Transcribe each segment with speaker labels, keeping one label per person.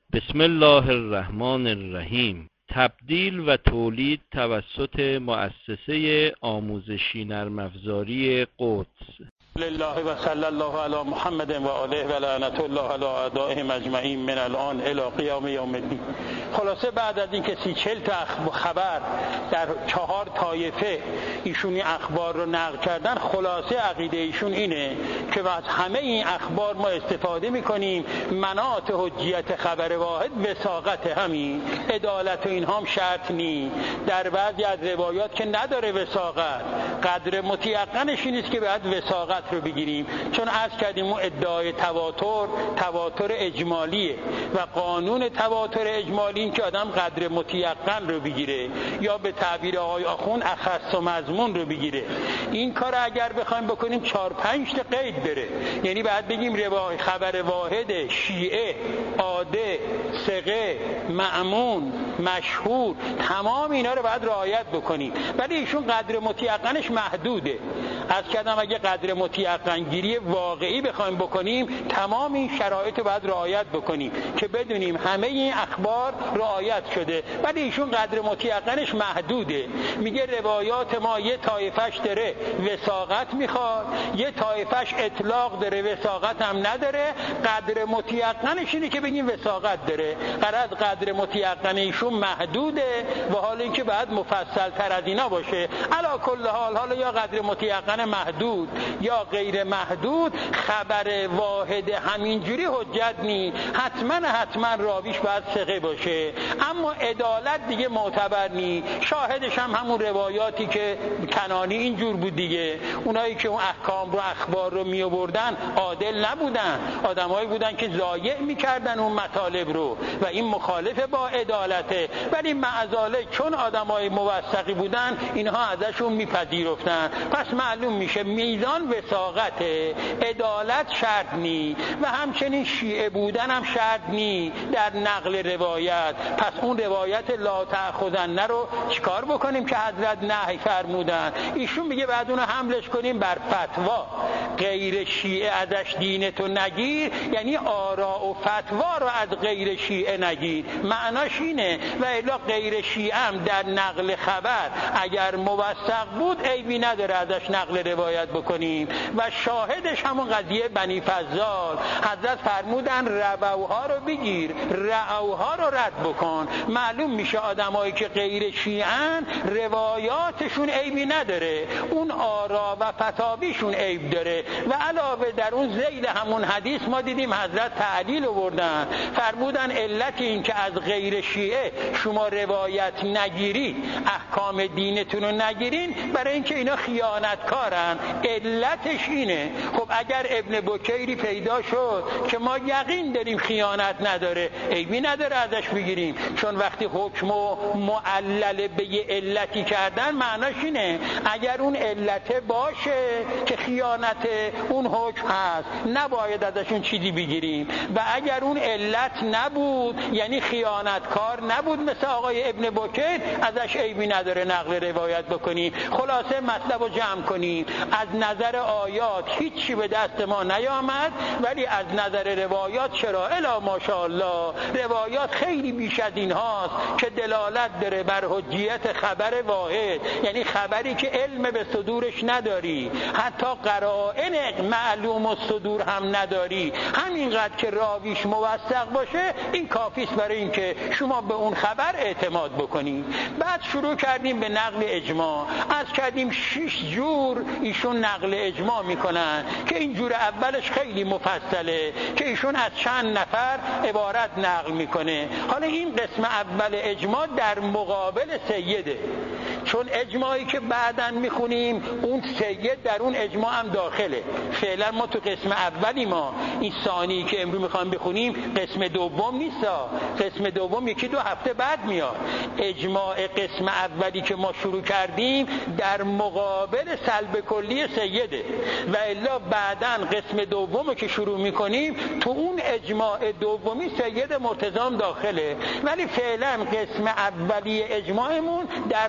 Speaker 1: بسم الله الرحمن الرحیم. تبدیل و تولید توسط مؤسسه آموزشی نرم افزاری قدس.
Speaker 2: لله و صلی الله علی محمد و آله و لعنت الله علی اعدائهم اجمعین من الان الی قیام یوم الدین. خلاصه بعد از اینکه 30-40 تا خبر در 4 طایفه ایشونی اخبار رو نقل کردن، خلاصه عقیده ایشون اینه که از همه این اخبار ما استفاده میکنیم. مناط حجیت خبر واحد وثاقت، همین عدالت و اینها هم شرط نی. در بعضی از روایات که نداره وثاقت، قدر متیقنش این است که باید وثاقت رو بگیریم، چون عرض کردیم اون ادعای تواتر اجمالیه و قانون تواتر اجمالی این که آدم قدر متیقن رو بگیره یا به تعبیر آقای آخوند اخص و مضمون رو بگیره. این کار اگر بخوایم بکنیم 4-5 تا قید داره، یعنی بعد بگیم خبر واحد، شیعه، عاده، ثقه، مأمون، مشهور، تمام اینا رو باید رعایت بکنیم. ولی ایشون قدر متیقنش محدوده. از کردم اگه قدر متیقن گیری واقعی بخوایم بکنیم، تمام این شرایط رو باید رعایت بکنیم که بدونیم همه این اخبار رعایت شده. ولی ایشون قدر متیقنش محدوده. میگه روایات ما یه طایفش داره وثاقت میخواد، یه طایفش اطلاق داره وثاقت هم نداره. قدر متیقنش اینه که بگیم وثاقت داره. قدر متیقن ایشون محدوده و حالا اینکه بعد مفصل تر از اینا باشه. علی کل حال، حالا یا قدر متیقن محدود یا غیر محدود، خبر واحد همینجوری حجت نی. حتما راویش باید ثقه باشه، اما عدالت دیگه معتبر نی. شاهدش هم همون روایاتی که کنانی اینجور بود دیگه. اونایی که اون احکام رو، اخبار رو می آوردن عادل نبودن، آدمایی بودن که ضایع میکردن اون مطالب رو و این مخالف با عدالته. ولی معذاله چون آدمای موثقی بودن، اینها ازشون میپذیرفتن. پس معلوم میشه میزان وثاقته، عدالت شرط نی و همچنین شیعه بودن هم شرط نی در نقل روایت. پس اون روایت لا تأخذن رو چیکار بکنیم که حضرت نهی فرمودن؟ ایشون میگه بعد اونو حملش کنیم بر فتوا. غیر شیعه ازش دینتو نگیر، یعنی آراء و فتوا رو از غیر شیعه نگیر. معناش اینه و الا غیر شیعه هم در نقل خبر اگر موثق بود عیبی نداره ازش نقل روایت بکنیم. و شاهدش همون قضیه بنی فضال، حضرت فرمودن ربوها رو بگیر، رعوها رو رد بکن. معلوم میشه آدمایی که غیر شیعن روایاتشون عیبی نداره، اون آرا و فتاویشون عیب داره. و علاوه در اون ذیل همون حدیث ما دیدیم حضرت تعلیل آوردن، فرمودن علت این که از غیر شیعه شما روایت نگیری، احکام دینتون رو نگیرین، برای اینکه اینا خیانتکارن. علتش اینه. خب اگر ابن بکیری پیدا شد که ما یقین داریم خیانت نداره، عیبی نداره ازش بگیریم، چون وقتی حکم و معلل به یه علتی کردن، معناش اینه اگر اون علت باشه که خیانت اون حکم هست، نباید ازشون چیزی بگیریم. و اگر اون علت نبود، یعنی خیانتکار نبود مثل آقای ابن بکیر، ازش عیبی نداره نقل روایت بکنیم. خلاصه مطلب رو جمع کنیم. از نظر آیات هیچی به دست ما نیامد، ولی از نظر روایات چرا؟ الا ماشاءالله روایات خیلی بیش از این هاست که دلالت داره بر حجیت خبر واحد، یعنی خبری که علم به صدورش نداری، حتی قرائن معلوم الصدور هم نداری، همینقدر که راویش موثق باشه این کافیست برای اینکه شما به اون خبر اعتماد بکنی. بعد شروع کردیم به نقل اجماع. از کردیم 6 جور ایشون نقل اجماع میکنن که این جور اولش خیلی مفصله که ایشون از چند نفر عبارت نقل میکنه. حالا این قسم اول اجماع در مقابل سیده، چون اجماعی که بعداً میخونیم اون سید در اون اجماع هم داخله. فعلا ما تو قسم اولی، ما این ثانی که امروز میخوام بخونیم قسم دوم نیست، قسم دوم 1-2 هفته بعد میاد. اجماع قسم اولی که ما شروع کردیم در مقابل سلب کلی سیده و الا بعداً قسم دوم که شروع میکنیم تو اون اجماع دومی سید مرتضی داخله. ولی فعلا قسم اولی اجماعمون در مقابل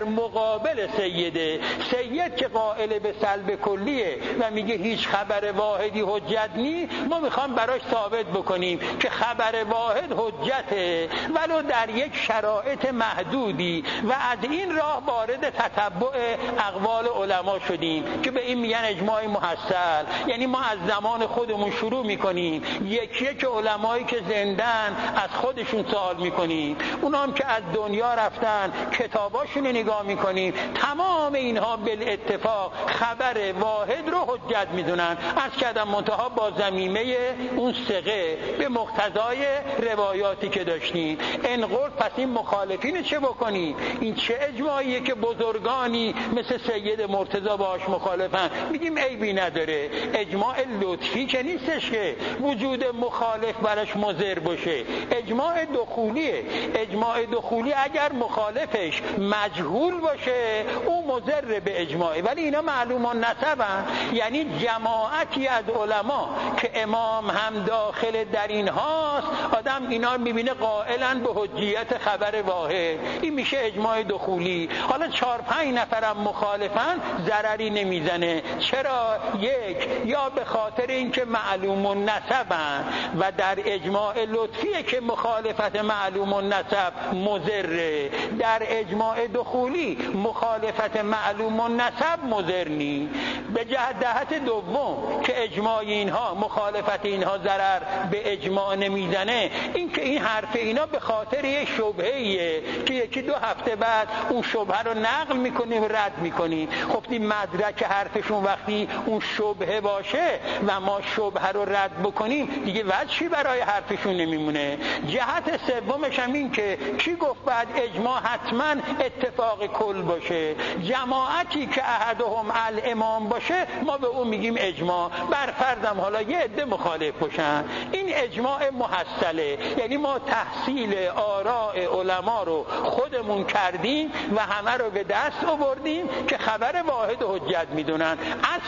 Speaker 2: مقابل سیده. سید که قائل به سلب کلیه و میگه هیچ خبر واحدی حجت نی، ما میخوام براش ثابت بکنیم که خبر واحد حجته ولو در یک شرایط محدودی، و از این راه وارد تتبع اقوال علما شدیم که به این میگن اجماع محصل. یعنی ما از زمان خودمون شروع میکنیم، یکی یک علمایی که زندن از خودشون سوال میکنیم، اونا هم که از دنیا رفتن کتاباشون نگاه میکنیم، تمام اینها بالاتفاق خبر واحد رو حجت میدونن. از کردم منتها با ضمیمه اون ثقه به مقتضای روایاتی که داشتیم. ان قلت پس این مخالفین چه بکنی؟ این چه اجماعیه که بزرگانی مثل سید مرتضی باهاش مخالفن؟ میگیم عیبی نداره، اجماع لطفی که نیستش که وجود مخالف براش مضر باشه، اجماع دخولیه. اجماع دخولی اگر مخالفش مجهول باشه اون مضر به اجماعه، ولی اینا معلومان نسبن. یعنی جماعتی از علما که امام هم داخل در این هاست، آدم اینا میبینه قائلن به حجیت خبر واحد، این میشه اجماع دخولی. حالا 4-5 نفرم مخالفن ضرری نمیزنه. چرا؟ یک، یا به خاطر اینکه معلوم النسبن و در اجماع لطفیه که مخالفت معلوم النسب مضره، در اجماع دخولی مخالفت معلوم النسب مضر نی. به جهت دوم که اجماع اینها مخالفت اینها ضرر به اجماع نمیزنه، این که این حرف اینا به خاطر یه شبهه‌ایه که 1-2 هفته بعد اون شبهه رو نقل میکنیم و رد میکنیم. خب این مدرک حرفشون وقتی اون شبهه باشه و ما شبهه رو رد بکنیم دیگه وجهی برای حرفشون نمیمونه. جهت سومش هم این که کی گفت بعد اجماع حتما اتفاق کل باشه؟ جماعتی که احدهم الامام باشه ما به اون میگیم اجماع، بر فرضم حالا یه عده مخالف باشن، این اجماع محصله. یعنی ما تحصیل آراء علما رو خودمون کردیم و همه رو به دست آوردیم که خبر واحد حجت میدونن. از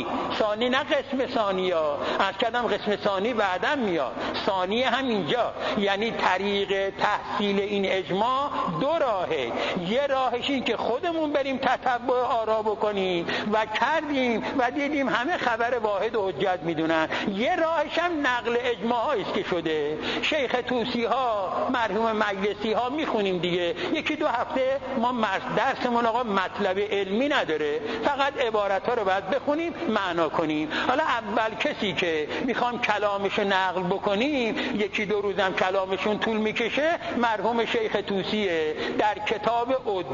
Speaker 2: ثانی نه قسم ثانیا، از کدام قسم ثانی بعداً میاد، ثانی هم اینجا. یعنی طریق تحصیل این اجماع 2 راهه. یه راهش این که خودمون بریم تتبع آرا بکنیم و کردیم و دیدیم همه خبر واحد حجت میدونن. یه راهش هم نقل اجماع است که شده. شیخ طوسی ها، مرحوم مجلسی ها میخونیم دیگه، 1-2 هفته ما درسمون آقا مطلب علمی نداره، فقط عبارت ها رو باید بخونیم معنا کنیم. حالا اول کسی که میخوام کلامشو نقل بکنیم 1-2 روزم کلامشون طول میکشه، مرحوم شیخ طوسیه. در کتاب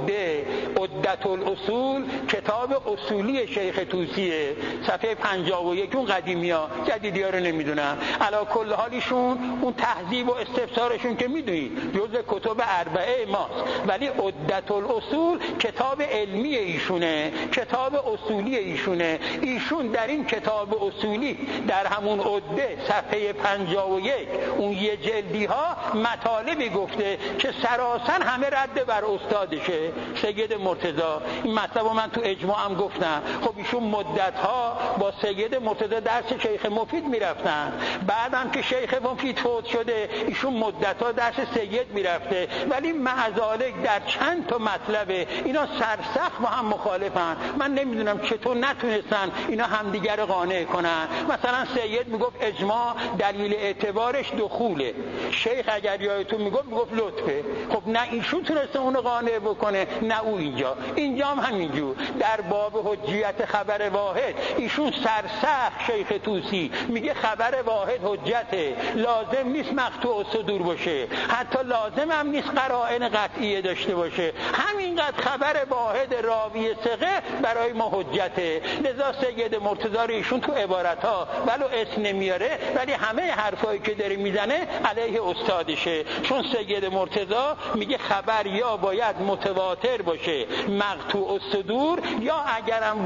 Speaker 2: عدت الاصول، کتاب اصولی شیخ طوسیه، صفحه 51. اون قدیمی ها، جدیدی ها رو نمیدونم. علی کل حالیشون اون تهذیب و استفسارشون که میدونید جزء کتب 4 ماست، ولی عدت الاصول کتاب علمی ایشونه، کتاب اصولی ایشونه. ایشون در این کتاب اصولی در همون عده صفحه 51 اون یه جلدی ها مطالبی گفته که سراسر همه رد بر استادشه سید مرتضی. این مطلب من تو اجماع هم گفتم. خب ایشون مدت ها با سید مرتضی درس شیخ مفید میرفتن، بعدم که شیخ مفید فوت شده ایشون مدت ها درس سید میرفته، ولی معذالک در چند تا مطلب اینا سرسخت با هم مخالفن. من نمیدونم چطور نتونستن اینا همدیگر رو قانع کنن. مثلا سید میگفت اجماع دلیل اعتبارش دخوله، شیخ اگر یادتون میگفت لطفه. خب نه ایشون تونسته اونو قانع بکنه نه او. اینجا هم همینجور در باب حجیت خبر واحد ایشون سرسخت شیخ طوسی میگه خبر واحد حجته، لازم نیست مقطوع الصدور باشه، حتی لازم هم نیست قرائن قطعیه داشته باشه، همینقدر خبر واحد راوی ثقه برای ما حجته. لذا سید مرتضی رو ایشون تو عبارت‌ها ولو اسم نمیاره ولی همه حرفایی که داره میزنه علیه استادشه، چون سید مرتضی میگه خبر یا باید متواتر باشه مقطوع الصدور، یا اگرم واحد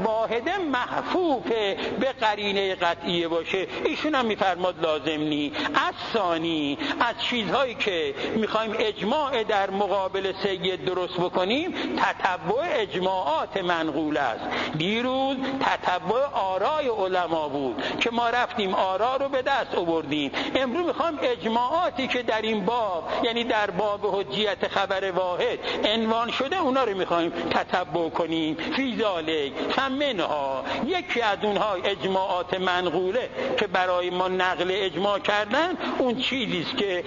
Speaker 2: واحد محفوف به قرینه قطعیه باشه، ایشون هم میفرماد لازم نی. از ثانی از چیزهایی که میخوایم اجماع در مقابل سید درست بکنیم تتبع اجماعات منقول است. دیروز تتبع آرای علما بود که ما رفتیم آرا رو به دست آوردیم. امروز میخوایم اجماعاتی که در این باب، یعنی در باب حجیت خبر واحد عنوان شده، اونا رو میخوایم تتبع کنیم. فی ذالک فمنها، یکی از اونها اجماعات منقوله که برای ما نقل اجماع کردن، اون چیزی است که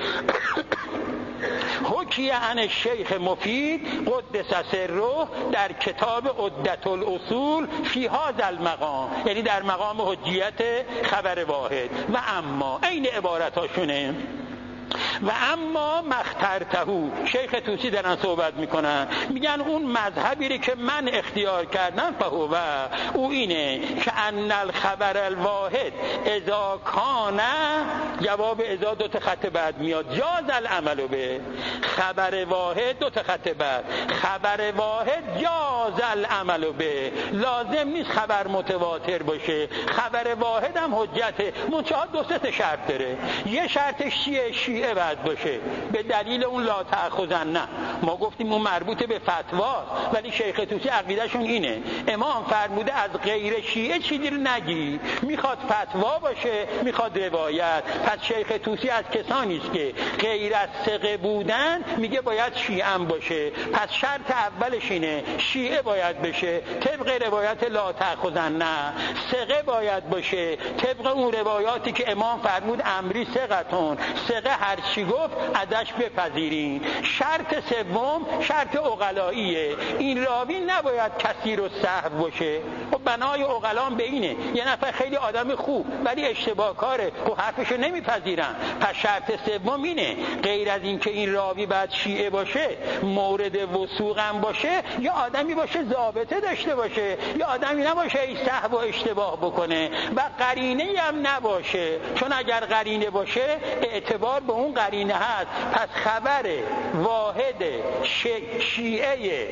Speaker 2: حکی عن شیخ مفید قدس سره در کتاب عدة الاصول فی هذا المقام، یعنی در مقام حجیت خبر واحد. و اما این عبارتاشونه، و اما مخترتهو، شیخ طوسی دارن صحبت میکنن، میگن اون مذهبی که من اختیار کردم فهو، او اینه که ان الخبر الواحد اذا کان، جواب اذا دو تا خط بعد میاد، جاز العمل به. خبر واحد دو تا خط بعد، خبر واحد جاز العمل به، لازم نیست خبر متواتر باشه، خبر واحد هم حجته، منتها دو سه شرط داره. یه شرطش شیعه باید باشه، به دلیل اون لا تأخذن. نه، ما گفتیم اون مربوط به فتوا، ولی شیخ طوسی عقیدهشون اینه امام فرموده از غیر شیعه چیزی رو نگی، میخواد فتوا باشه میخواد روایت. پس شیخ طوسی از کسانی است که غیر از ثقه بودن میگه باید شیعه هم باشه. پس شرط اولش اینه شیعه باید بشه طبق روایت لا تأخذن، نه ثقه باید باشه طبق اون روایاتی که امام فرمود امری ثقتون، ثقه هر چی گفت ازش بپذیرین. شرط سوم شرط عقلاییه، این راوی نباید کثیر السهو باشه. و بنای عقلان به اینه، یه نفر خیلی آدم خوب ولی اشتباه کاره، خب حرفشو نمیپذیرن. پس شرط سوم اینه، غیر از این که این راوی باید شیعه باشه، مورد وثوق هم باشه، یا آدمی باشه ضابطه داشته باشه، یا آدمی نباشه ای سهو و اشتباه بکنه، و قرینه هم نباشه. چون اگر قرینه باشه اعتبار به اون قرینه هست. پس خبر واحد شیعه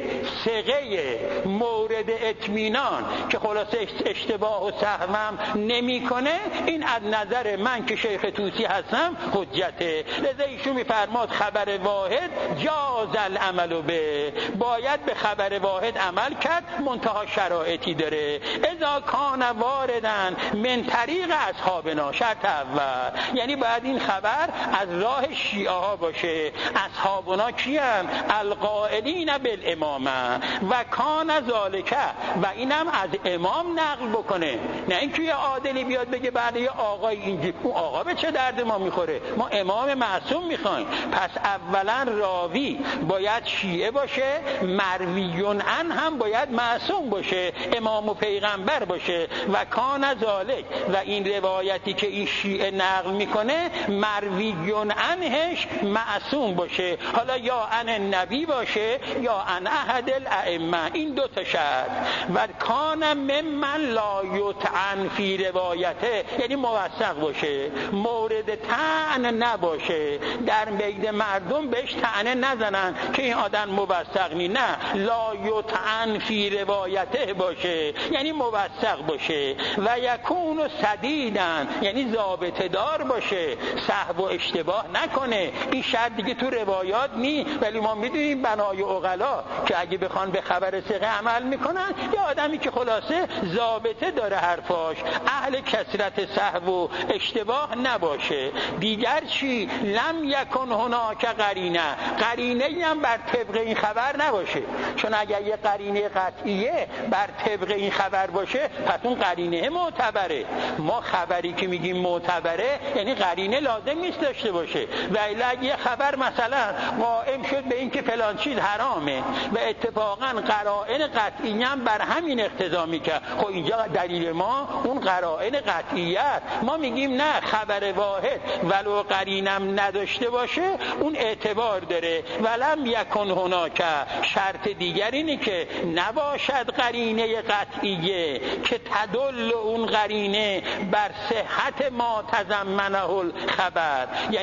Speaker 2: ثقه مورد اطمینان که خلاصه اشتباه و سهو هم نمیکنه، این از نظر من که شیخ طوسی هستم حجته. لذا ایشون میفرماد خبر واحد جاز العمل به، باید به خبر واحد عمل کرد، منتها شرایطی داره. اذا کان واردن من طریق اصحابنا، شرط اول، یعنی باید این خبر از راه شیعه ها باشه. اصحابنا کیان؟ القائلین بالامامه و کان ذالک، و اینم از امام نقل بکنه، نه اینکه یه عادلی بیاد بگه بعد یه آقای اینجی، اون آقا به چه درد ما میخوره؟ ما امام معصوم میخوایم. پس اولا راوی باید شیعه باشه، مرویون عن هم باید معصوم باشه، امام و پیغمبر باشه. و کان ذالک، و این روایتی که این شیعه نقل میکنه مرویون عنهش معصوم باشه، حالا یا عن نبی باشه یا عن احد الائمه. این دو تا شرط. و کان ممن لا یطعن فی روایته، یعنی موثق باشه، مورد طعن نباشه، در بین مردم بهش طعنه نزنن که این آدم موثق نی، نه، لا یطعن فی روایته باشه، یعنی موثق باشه. و یکون سدیدن، یعنی ضابطه دار باشه، سهو و اشتباه نکنه. این شرط دیگه تو روایات نی، ولی ما میدونیم بنای عقلا که اگه بخوان به خبر ثقه عمل میکنن، یا آدمی که خلاصه ضابطه داره حرفاش، اهل کثرت سهو و اشتباه نباشه. دیگر چی؟ لم یکن هناک قرینه، قرینه هم بر طبق این خبر نباشه. چون اگر یه قرینه قطعیه بر طبق این خبر باشه، پس اون قرینه معتبره. ما خبری که میگیم معتبره یعنی قرینه لازم نیست داشته باشه. و الا یه خبر مثلا قائم شد به این که فلان چیز حرامه و اتفاقا قرائن قطعی هم بر همین اقتضا میکنه، خب اینجا دلیل ما اون قرائن قطعیت. ما میگیم نه، خبر واحد ولو قرینم نداشته باشه اون اعتبار داره. ولم یکن هناک، شرط دیگر اینه که نباشد قرینه قطعیه که تدل اون قرینه بر صحت ما تضمنه الخبر، یعنی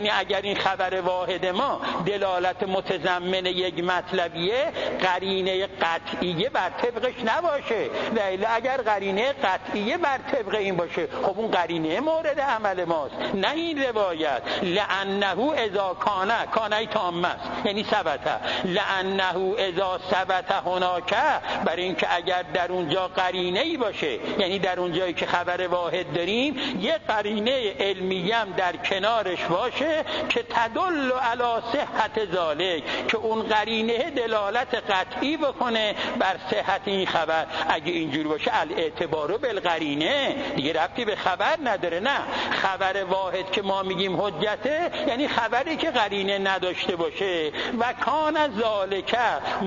Speaker 2: یعنی اگر این خبر واحد ما دلالت متضمن یک مطلبیه، قرینه قطعیه بر طبقش نباشه. لیلا اگر قرینه قطعیه بر طبق این باشه، خب اون قرینه مورد عمل ماست، نه این روایت. لانه اذا کانه تامه است، یعنی ثبته. لانه اذا ثبت هناک، برای اینکه اگر در اونجا قرینه ای باشه، یعنی در اونجایی که خبر واحد داریم یه قرینه علمی هم در کنارش باشه که تدل علی صحت ذالک، که اون قرینه دلالت قطعی بکنه بر صحت این خبر. اگه اینجور باشه الاعتبار بالقرینه، دیگه ربطی به خبر نداره. نه، خبر واحد که ما میگیم حجته یعنی خبری که قرینه نداشته باشه. و کان ذالک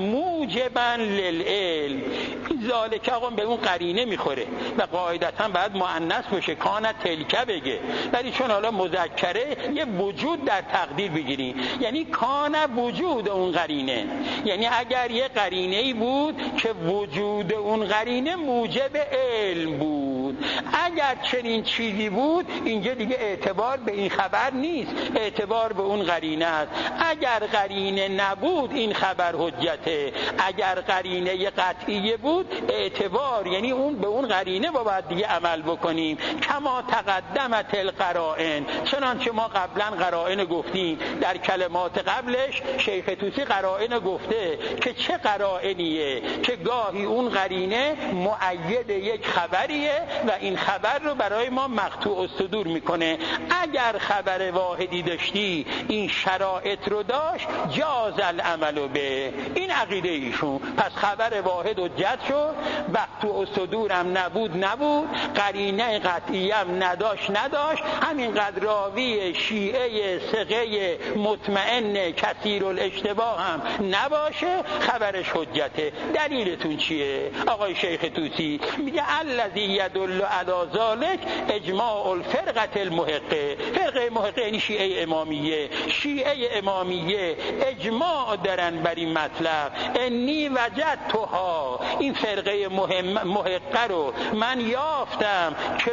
Speaker 2: موجبا للعلم، ذالک آقا به اون قرینه میخوره و قاعدتا باید مؤنث باشه، کان تلکه بگه، ولی چون حالا مذکره یه وجود در تقدیر بگیریم، یعنی کان وجود اون قرینه. یعنی اگر یه قرینه‌ای بود که وجود اون قرینه موجب علم بود، اگر چنین چیزی بود اینجا دیگه اعتبار به این خبر نیست، اعتبار به اون قرینه است. اگر قرینه نبود این خبر حجته، اگر قرینه قطعیه بود اعتبار یعنی اون به اون قرینه باید دیگه عمل بکنیم. کما تقدمت القرائن، چنانچه ما قبلا قرائن گفتیم در کلمات قبلش. شیخ طوسی قرائن گفته که چه قرائنیه که گاهی اون قرینه مؤید یک خبریه و این خبر رو برای ما مقطوع الصدور میکنه. اگر خبر واحدی داشتی این شرایط رو داشت جاز العمل به، این عقیده ایشون. پس خبر واحد حجت شد، مقطوع الصدور هم نبود، قرینه قطعی هم نداشت، همینقدر راوی شیعه ثقه مطمئن کثیر الاشتباه هم نباشه خبرش حجته. دلیلتون چیه؟ آقای شیخ طوسی میگه الذی یدل علی ذلک اجماع الفرقه المحقه. فرقه محقه یعنی شیعه امامیه. شیعه امامیه اجماع دارن بر این مطلب. انی وجدتها، این فرقه محقه رو من یافتم که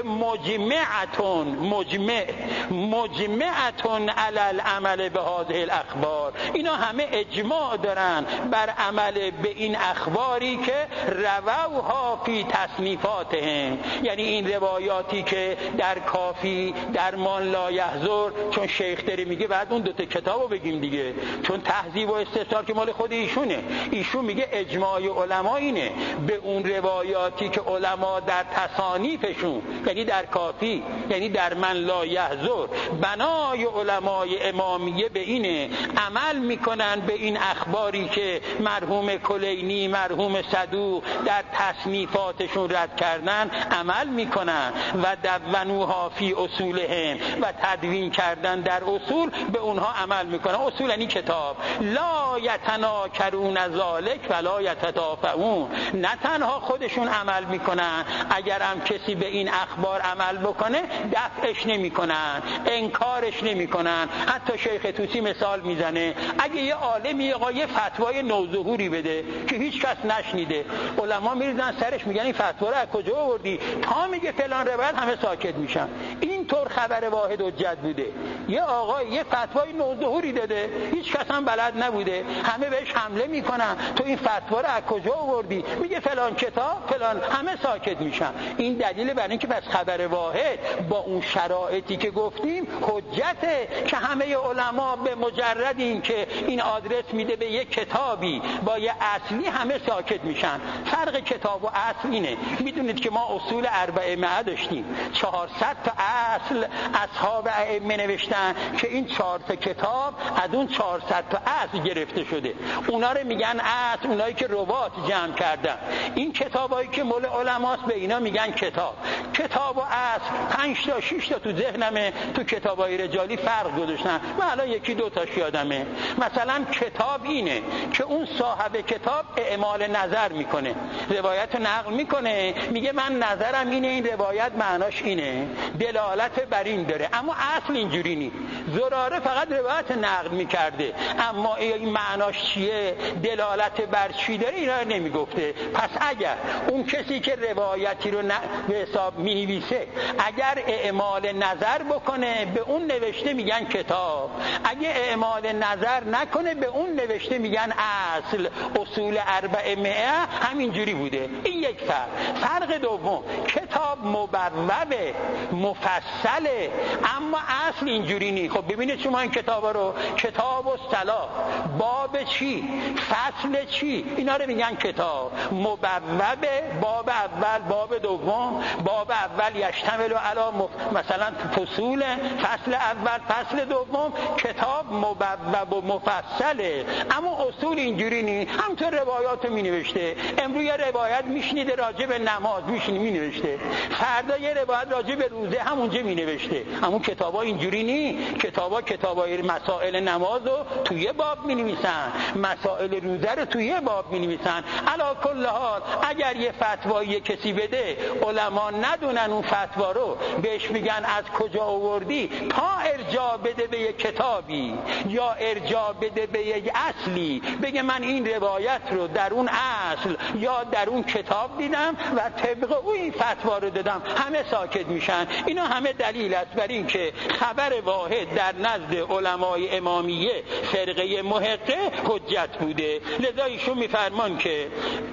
Speaker 2: مجمعتون علی العمل به هذه الاخبار. اینا همه اجماع دارن بر عمل به این اخباری که رووها فی تصنیفاتهم، یعنی این روایاتی که در کافی، در مان لا یحضر، چون شیخ داره میگه بعد اون دوتا کتابو بگیم دیگه، چون تهذیب و استثار که مال خود ایشونه. ایشون میگه اجماع علما اینه به اون روایاتی که علما در تصانیفشون، یعنی در کافی، یعنی در من لا یحضر، بنای علمای امامیه به اینه عمل میکنن به این اخباری که مرحوم کلینی، مرحوم صدوق در تصنیفاتشون رد کردن، عمل میکنن و دونوها فی اصولهم، و تدوین کردن در اصول به اونها عمل میکنن. اصول یعنی کتاب. لا یتناکرون ذالک ولا یتدافعون، نه تنها خودشون عمل میکنن، اگر هم کسی به این اخبار عمل بکنه دفعش نمیکنن، انکارش نمیکنن. حتی شیخ طوسی مثال میزنه اگه یه عالمی یه فتوای نوظهوری بده که هیچ کس نشنیده، علما میریزن سرش میگن این فتوا رو از کجا آوردی؟ تا میگه فلان روایت همه ساکت میشن. اینطور خبر واحد حجت بوده. یه آقای یه فتوای نوظهوری داده، هیچ کس هم بلد نبوده، همه بهش حمله میکنن تو این فتوا رو از کجا آوردی؟ میگه فلان کتاب فلان، همه ساکت میشن. این دلیل برای اینکه بس خبر واحد با اون شرایطی که گفتیم حجته، که همه علما به مجرد این که این آدرس میده به یک کتابی با یه اصلی همه ساکت میشن. فرق کتاب و اصل اینه. میدونید که ما اصول 400 داشتیم، 400 تا اصل اصحاب ائمه نوشتن که این 4 تا کتاب از اون 400 تا اصل گرفته شده. اونا رو میگن اصل، اونایی که روات جمع کردن. این کتابایی که مول علماست به اینا میگن کتاب. کتاب و اصل 5 تا 6 تا تو ذهنمه، تو کتابای رجالی فرق گذاشتن. من الان یکی دو تاش یادمه. مثلا کتاب اینه که اون صاحب کتاب اعمال نظر میکنه، روایت رو نقل میکنه، میگه من نظرم اینه، این روایت معناش اینه، دلالت دلالت بر این داره، اما اصل اینجوری نیست. زراره فقط روایت نقل میکرده، اما این معناش چیه، دلالت بر چی داره، اینا رو نمیگفته. پس اگر اون کسی که روایتی رو به حساب مینویسه اگر اعمال نظر بکنه به اون نوشته میگن کتاب، اگه اعمال نظر نکنه به اون نوشته میگن اصل. اصول 400 همینجوری بوده. این یک فرق دوم، کتاب مبوبه، مفصله، اما اصل اینجوری نیست. خب ببینید شما این کتابا رو، کتاب الصلاة، باب چی، فصل چی، اینا رو میگن کتاب. مبوبه، باب اول، باب دوم. باب اول یشتمل علی مثلا فصول، فصل اول، فصل دوم. کتاب مبوب و مفصله، اما اصول اینجوری نیست. همونطور روایات رو می-نوشته. امروز یه روایت میشنیده راجع به نماز می-نوشته، فردا یه روایت راجع به روزه همونجا می-نوشته. اما کتابا اینجوری نیست. کتابای مسائل نماز رو توی باب می-نویسن، مسائل روزه رو توی باب می-نویسن. علی کل حال اگر یه فتوایی کسی بده علما ندونن اون فتوا رو، بهش میگن از کجا آوردی، تا ارجاع بده به یک کتابی یا ارجاع بده به یک اصلی، بگه من این روایت رو در اون اصل یا در اون کتاب دیدم و طبق او این فتوا رو دادم، همه ساکت میشن. اینا همه دلیل است بر این که خبر واحد در نزد علمای امامیه فرقه محقه حجت بوده. لذا ایشون میفرمان که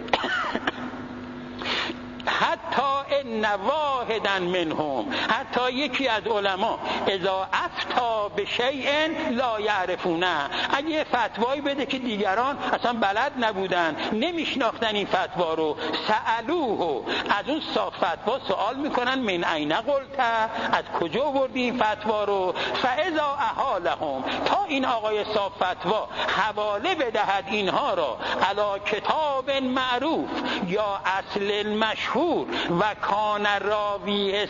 Speaker 2: حتی ان واحدا منهم، حتی یکی از علما اذا افتا به شیء لا یعرفونه، اگه یه فتوایی بده که دیگران اصلا بلد نبودن، نمیشناختن این فتوا رو، سألوه، از اون صاحب فتوا سوال میکنن من این قلت، از کجا آوردی این فتوا رو، فاذا احالهم، تا این آقای صاحب فتوا حواله بدهد اینها را علی کتاب معروف یا اصل مشهور و کان راویه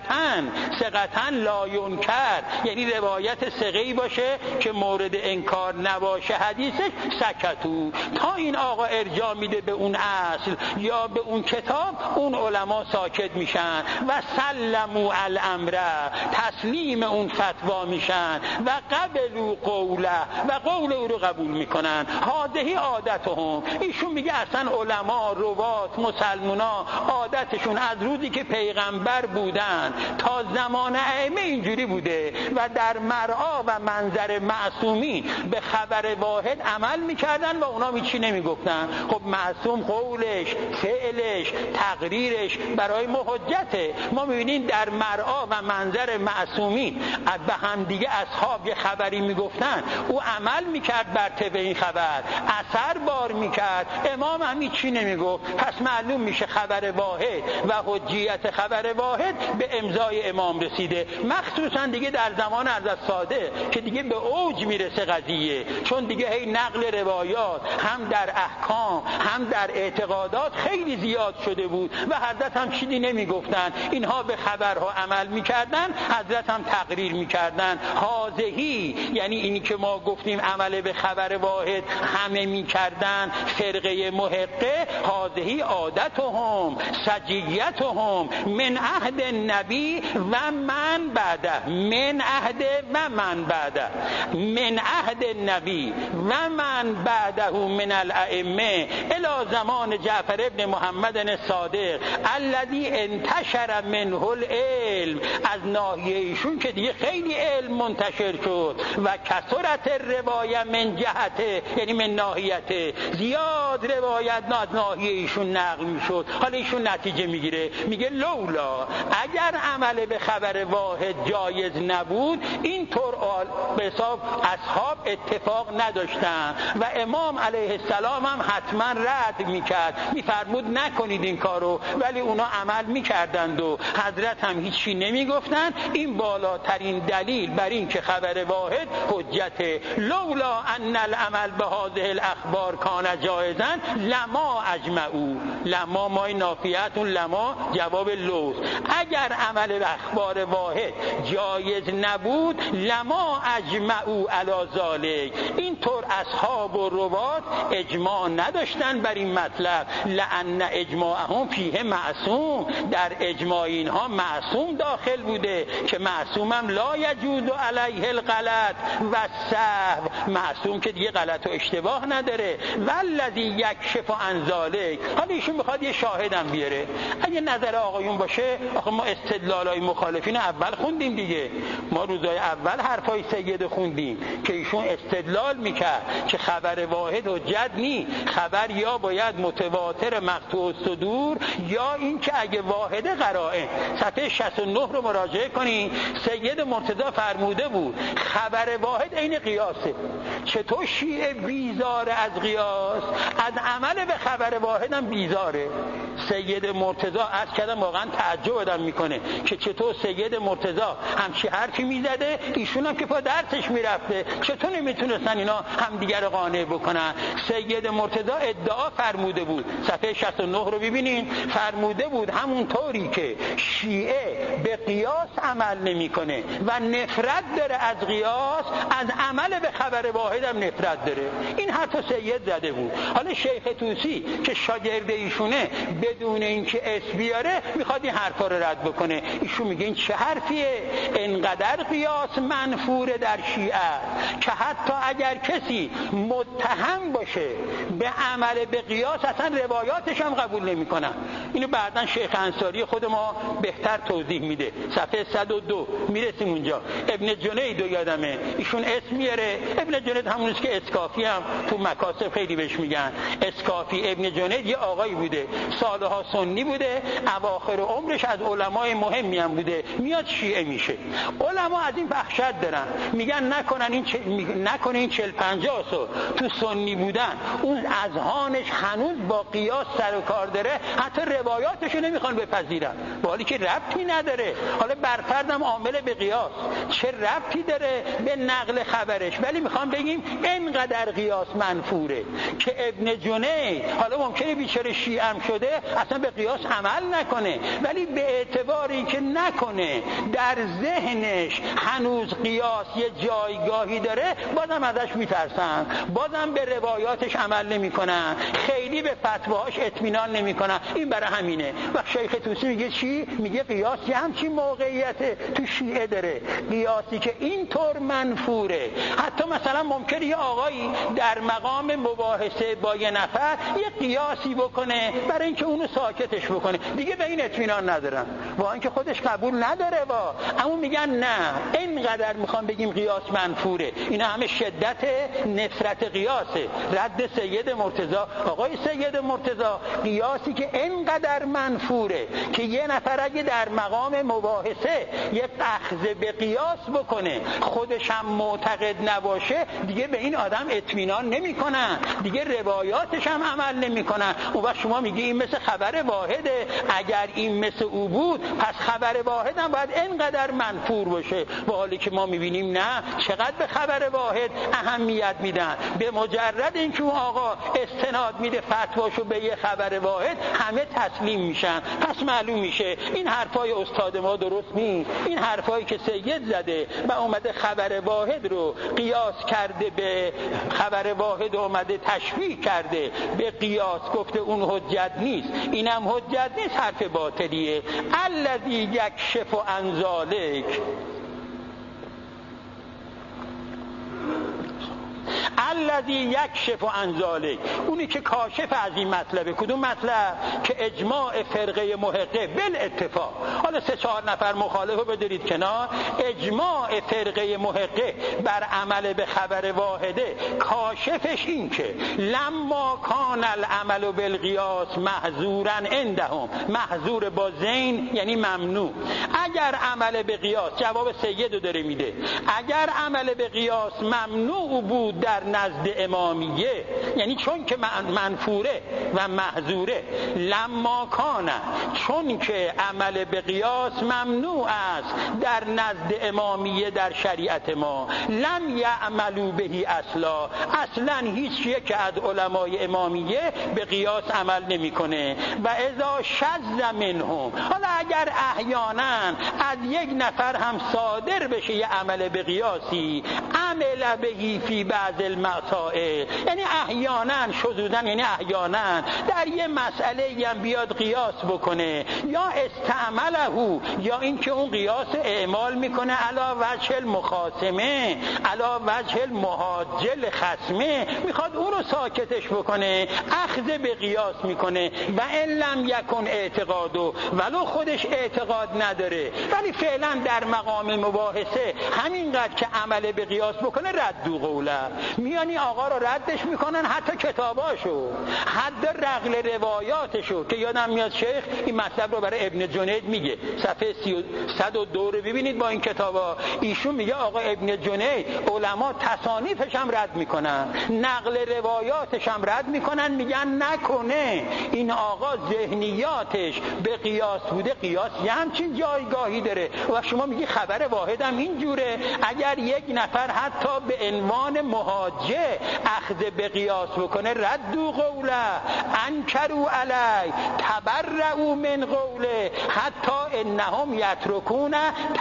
Speaker 2: ثقتن لا ینکر، یعنی روایت ثقه‌ای باشه که مورد انکار نباشه حدیثش، سکتو، تا این آقا ارجاع میده به اون اصل یا به اون کتاب، اون علما ساکت میشن و سلموا الامر، تسلیم اون فتوا میشن و قبلوا قوله، و قول او رو قبول میکنن. هذه عادتهم، ایشون میگه اصلا علما، روات، مسلمونا عادتشون از روزی که پیغمبر بودن تا زمان ائمه اینجوری بوده و در مرعا و منظر معصومین به خبر واحد عمل میکردن و اونا هیچی نمیگفتن. خب معصوم قولش، فعلش، تقریرش برای ما حجته. ما میبینیم در مرعا و منظر معصومین به هم دیگه اصحاب یه خبری میگفتن، او عمل میکرد بر طبق این خبر، اثر بار میکرد، امام هم هیچی نمیگفت. پس معلوم میشه خبر واحد و حجیت خبر واحد به امضای امام رسیده، مخصوصا دیگه در زمان حضرت صادق که دیگه به اوج میرسه قضیه، چون دیگه هی نقل روایات هم در احکام هم در اعتقادات خیلی زیاد شده بود و حضرت هم چیزی نمیگفتن، اینها به خبرها عمل میکردن، حضرت هم تقریر میکردن. حاضهی، یعنی اینی که ما گفتیم عمل به خبر واحد همه میکردن، فرقه محقه، حاضهی عادتهم سجیتهم من عهد النبی و من بعده، من عهد و من بعده، من عهد النبی و من بعده من الائمه الی زمان جعفر ابن محمد الصادق الذي انتشر منه العلم، از ناحیه ایشون که دیگه خیلی علم منتشر شد، و کثرت روایت من جهته، یعنی من ناحیته، زیاد روایت از ناحیه ایشون نقل میشد. حالا ایشون نتیجه میگیره، میگه لولا، اگر عمل به خبر واحد جایز نبود اینطور به حساب اصحاب اتفاق نداشتن و امام علیه السلام هم حتما رد میکرد، میفرمود نکنید این کارو، ولی اونا عمل میکردند و حضرت هم هیچی نمیگفتن. این بالاترین دلیل بر این که خبر واحد حجته. لولا ان العمل به هذه الاخبار کان جایزا لما اجمعوا، لما مای نافیت، اون لما ما جواب لوز. اگر عمل به اخبار واحد جایز نبود لما اجمعوا علی ذلک، اینطور اصحاب و روات اجماع نداشتن بر این مطلب. لأن اجماعهم فیه معصوم، در اجماع اینها معصوم داخل بوده که معصومم لا یجوز علیه الغلط و السهو، معصوم که دیگه غلط و اشتباه نداره. والذی یکشف عن ذلک، حالا ایشون میخواد یه شاهدم بیاره. اگه نظر آقایون باشه، آخه ما استدلالای مخالفین اول خوندیم دیگه، ما روزای اول حرفای سید خوندیم که ایشون استدلال میکرد که خبر واحد حجت نی، خبر یا باید متواتر مقطوع الصدور یا این که اگه واحد قرائن. صفحه 69 رو مراجعه کنین، سید مرتضی فرموده بود خبر واحد عین قیاسه. چطور شیعه بیزاره از قیاس، از عمل به خبر واحد هم بیزاره. سید مرتضی عرض کردم واقعا تعجب آدم میکنه که چطور سید مرتضی همچی حرفی میزده، ایشون هم که پا درسش میرفته، چطور نمیتونستن اینا همدیگر رو قانع بکنن. سید مرتضی ادعا فرموده بود، صفحه 69 رو ببینین، فرموده بود همونطوری که شیعه به قیاس عمل نمیکنه و نفرت داره از قیاس، از عمل به خبر واحد هم نفرت داره. این حتی سید زده بود. حالا شیخ طوسی که شاگرد ایشونه بدون اینکه اسم بیاره میخواد این حرفا رو رد بکنه. ایشون میگه این چه حرفیه؟ انقدر قیاس منفوره در شیعه که حتی اگر کسی متهم باشه به عمل به قیاس اصلا روایاتش هم قبول نمیکنن. اینو بعداً شیخ انصاری خود ما بهتر توضیح میده، صفحه 102 میرسیم اونجا. ابن جنید یادمه ایشون اسم میاره، ابن جنید همونیست که اسکافی هم تو مکاسب خیلی بهش میگن. اسکافی ابن جنید یه آقایی بوده، سالها سنی بوده، اواخر عمرش از علمای مهمی هم بوده، میاد شیعه میشه. علما از این وحشت دارن، میگن نکنه این 40-50 سال تو سنی بودن اون اذهانش هنوز با قیاس سر و کار داره، حتی روایاتشو نمیخوان بپذیرن، با حالی که ربطی نداره. حالا برفردم عامل به قیاس، چه ربطی داره به نقل خبرش؟ ولی میخوام بگیم اینقدر قیاس منفوره که ابن جنید حالا ممکنه بیچاره شیعه هم شده اصلا به قیاس عمل نکنه، ولی به اعتبار اینکه نکنه در ذهنش هنوز قیاس یه جایگاهی داره، بازم ازش میترسن، بازم به روایاتش عمل نمیکنن، خیلی به فتواهاش اطمینان نمیکنن. این برای همینه. و شیخ طوسی میگه چی؟ میگه قیاسی همچین موقعیت تو شیعه داره، قیاسی که اینطور منفوره. حتی مثلا ممکنه یه آقایی در مقام مباحثه با یه نفر یه قیاسی بکنه برای اینکه اونو ساکتش بکنه، دیگه به این اطمینان ندارن، با اینکه خودش قبول نداره، اما میگن نه اینقدر میخوام بگیم قیاس منفوره. اینا همه شدت نفرت قیاسه. رد سید مرتضی، آقای سید مرتضی، قیاسی که اینقدر منفوره که یه نفر اگه در مقام مباحثه یه اخذ به قیاس بکنه خودش هم معتقد نباشه، دیگه به این آدم اطمینان نمیکنن، دیگه روایاتش هم عمل نمیکنن. اون وقت شما میگی این مثل خبر واحده، اگر این مثل او بود پس خبر واحد هم باید اینقدر منفور باشه، با حالی که ما میبینیم نه، چقدر به خبر واحد اهمیت میدن. به مجرد اینکه اون آقا استناد میده فتواشو به یه خبر واحد همه تسلیم میشن. پس معلوم میشه این حرفای استاد ما درست نیست. این حرفایی که سید زده و اومده خبر واحد رو قیاس کرده به خبر واحد، اومده تشبیه کرده به قیاس، گفته اون حجت نیست، اینم حجت نیست، حرف باطلیه. الذی یکشف عن ذلک، الذی یکشف عن ذلک، اونی که کاشف از این مطلبه. کدوم مطلب؟ که اجماع فرقه محقه بالاتفاق. حالا 3-4 نفر مخالفو بذارید کنار، اجماع فرقه محقه بر عمل به خبر واحده کاشفش این که لما کان العمل بالقیاس محظورا عندهم، محظور با زین یعنی ممنوع. اگر عمل به قیاس، جواب سید رو داره میده، اگر عمل به قیاس ممنوع بود در نزد امامیه، یعنی چون که منفوره و محظوره، لما کان، چون که عمل به قیاس ممنوع است در نزد امامیه در شریعت ما، لم یعملوا بهی اصلا هیچ یک از علمای امامیه به قیاس عمل نمیکنه. و اذا شذ منهم، حالا اگر احیانا از یک نفر هم صادر بشه یه عمل به قیاسی، عمل بهی فی بعض المسائل، یعنی احیانا شذوذن، یعنی احیانا در یه مسئله هم بیاد قیاس بکنه، یا استعمله، یا اینکه اون قیاس اعمال میکنه علا وجه المخاصمه، علا وجه المحاجل خصمه، میخواد اون رو ساکتش بکنه، اخذ به قیاس میکنه. و ان لم یکن اعتقادو، ولو خودش اعتقاد نداره، ولی فعلا در مقام مباحثه همینقدر که عمل به قیاس بکنه، ردو قوله، میانی آقا رو ردش میکنن، حتی کتاباشو، حتی رغل روایاتشو، که یادم میاد شیخ این مطلب رو برای ابن جنید میگه، صفحه 102 رو ببینید با این کتابا، ایشون میگه آقا ابن جنید علما تصانیفش هم رد میکنن، نقل روایاتش هم رد میکنن، میگن نکنه این آقا ذهنیاتش به قیاس بوده، قیاس یه همچین جایگاهی داره. و شما میگی خبر واحد هم اینجوره، اگر یک نفر حتی به عنوان محاجه اخذ به قیاس بکنه، ردو قوله، انکروا علی، تبرئوا من قوله، حتی انهم یترکون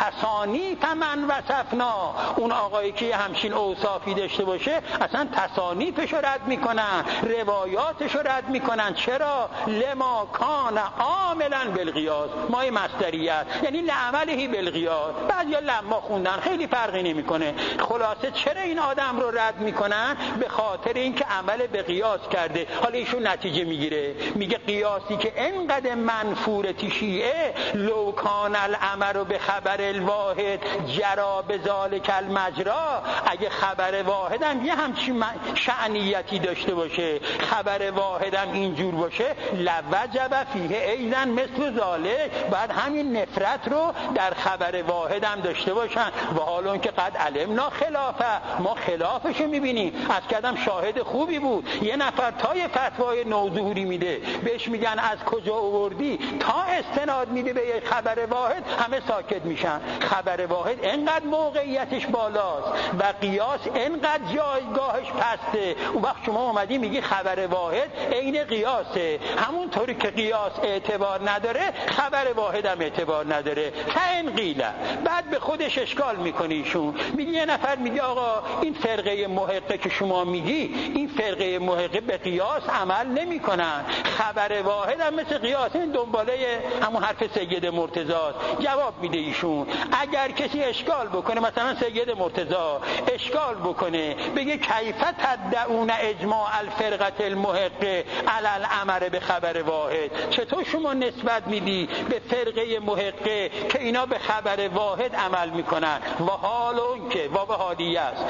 Speaker 2: تصانیف من وصفنا، اون آقایی که همچین اوصافی داشته باشه اصلا تصانیفش رو رد میکنن، روایاتش رو رد میکنن. چرا؟ لما کان عاملا بالقیاس، مای مصدریت، یعنی لعمله بالقیاس. بعضیا لما خوندن خیلی فرقی نمیکنه. خلاصه چرا این آدم رو رد میکنن؟ به خاطر اینکه عمل به قیاس کرده. حالا ایشون نتیجه میگیره، میگه قیاسی که انقدر منفورتی شیعه، لو کان الامر به خبر الواحد جرا به ذالک المجرا، اگه خبر واحدم یه همچین شأنیتی داشته باشه، خبر واحدم اینجور باشه، لوجب فیه ایزن مثل ذالک، بعد همین نفرت رو در خبر واحدم داشته باشن. و حالا اون که قد علمنا خلافه، ما خلافشو میبینیم. از کدام شاهد خوبی بود، یه نفر تا یه فتوای نوظهوری میده، بهش میگن از کجا آوردی، تا استناد میده به یه خبر واحد، همه ساکت میشن. خبر واحد انقدر موقعیتش بالاست و قیاس انقدر جایگاهش پسته. اون وقت شما اومدی میگی خبر واحد عین قیاسه، همونطوری که قیاس اعتبار نداره، خبر واحد هم اعتبار نداره. فان قیل، بعد به خودش اشکال میکنیشون، میگی یه نفر میگه آقا این فرقه محقه که شما میگی، این فرقه محقه به قیاس عمل نمیکنن، خبر واحد هم مثل قیاس. این دنباله همون حرف سید مرتضی. جواب میده ایشون، اگر کسی اشکال بکنه، مثلا سید مرتضی اشکال بکنه بگه کیف تدعون اجماع الفرقه المحقه علی الامر به خبر واحد، چطور شما نسبت میدی به فرقه محقه که اینا به خبر واحد عمل میکنن؟ و حال اون که و به حالیه است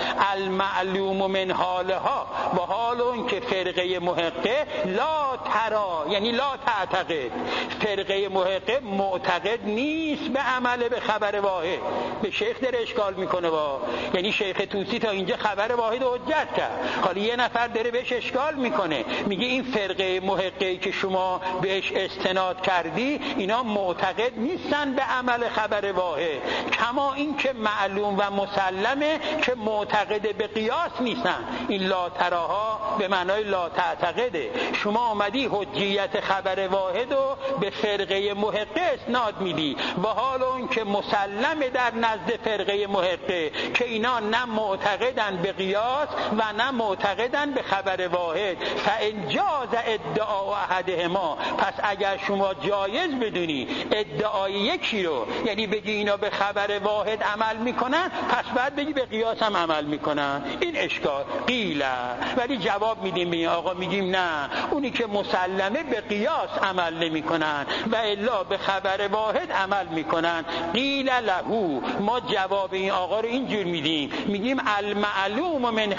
Speaker 2: المعلوم من حالها، و حال اون که فرقه محقه لا ترا، یعنی لا تعتقد، فرقه محقه معتقد نیست به عمل به خبر واحد. به شیخ در اشکال میکنه یعنی شیخ طوسی تا اینجا خبر واحد حجت کرد، حالا یه نفر داره بهش اشکال میکنه، میگه این فرقه محقه‌ای که شما بهش استناد کردی، اینا معتقد نیستن به عمل خبر واحد، کما این که معلوم و مسلمه که معتقد به قیاس نیستن. این لا تراها به معنای لا تعتقده. شما آمدی حجیت خبر واحد و به فرقه محقه اسناد میدی، و حال اون که مسلمه در نزد فرقه محقه که اینا نه معتقدن به قیاس و نه معتقدن به خبر واحد. فان جاز ادعا احدهما، پس اگر شما جایز بدونی ادعای یکی رو، یعنی بگی اینا به خبر واحد عمل میکنن، پس بعد بگی به قیاس هم عمل میکنن، این اشکال قیله. ولی جواب میدیم به آقا، میگیم نه، اونی که مسلمه به قیاس عمل نمیکنن و الا به خبر واحد عمل میکنن. قیل لهو، ما جواب این آقا رو اینجور میدیم، میگیم المعلوم من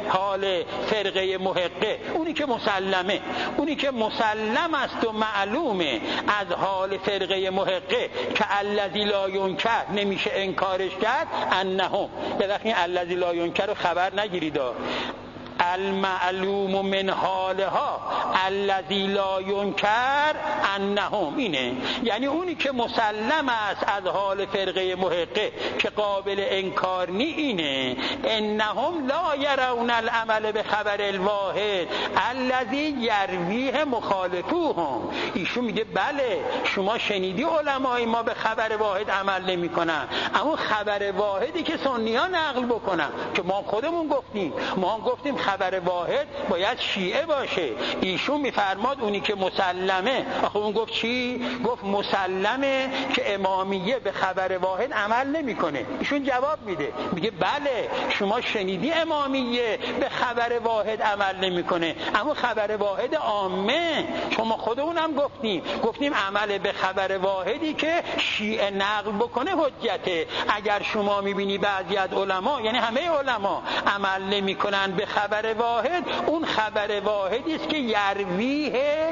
Speaker 2: حال فرقه محقه، اونی که مسلمه، اونی که مسلم است و معلومه از حال فرقه محقه که الذی لا ینکر، نمیشه انکارش کرد، انهم، یه وقتی الذی لا ینکر رو خبر نگیرید، المعلوم من حالها الذی لا ینکر انهم، اینه یعنی اونی که مسلم است از حال فرقه محقه که قابل انکار نی، اینه انهم لا یرون العمل به خبر الواحد الذی یرویه مخالفوهم. ایشون میگه بله شما شنیدی علمای ما به خبر واحد عمل نمی کنن، اما خبر واحدی که سنی ها نقل بکنن که ما خودمون گفتیم، ما گفتیم خبر واحد باید شیعه باشه. ایشون میفرماد اونی که مسلمه، آخه اون گفت چی؟ گفت مسلمه که امامیه به خبر واحد عمل نمیکنه. ایشون جواب میده میگه بله شما شنیدی امامیه به خبر واحد عمل نمیکنه، اما خبر واحد عامه شما خودمونم گفتیم عمل به خبر واحدی که شیعه نقل بکنه حجته. اگر شما میبینی بعضی از علما، یعنی همه علما عمل نمیکنن به خبر واحد، اون خبر واحدی است که یرویه